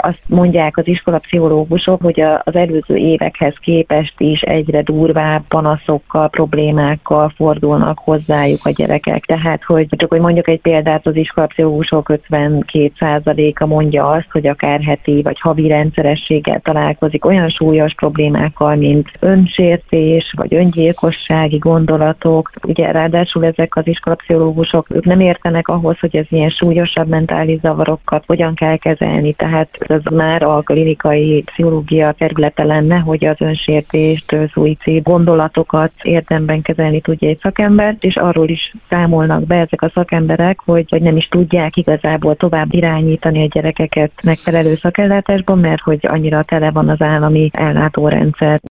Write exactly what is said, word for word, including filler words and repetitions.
azt mondják az iskolapszichológusok, hogy az előző évekhez képest is egyre durvább panaszokkal, problémákkal fordulnak hozzájuk a gyerekek. Tehát, hogy csak hogy mondjuk egy példát, az iskolapszichológusok ötvenkét százaléka mondja azt, hogy akár heti vagy havi rendszerességgel találkozik olyan súlyos problémákkal, mint önsértés vagy öngyilkossági gondolatok. Ugye ráadásul ezek az iskolapszichológusok, ők nem értenek ahhoz, hogy ez ilyen súlyosabb mentális zavarokat hogyan kell kezelni. Tehát ez már a klinikai pszichológia területe lenne, hogy az önsértést, szuicid gondolatokat érdemben kezelni tudja egy szakember, és arról is számolnak be ezek a szakemberek, hogy, hogy nem is tudják igazából tovább irányítani a gyerekeket megfelelő szakellátásban, mert hogy annyira tele van az állami ellátórendszer.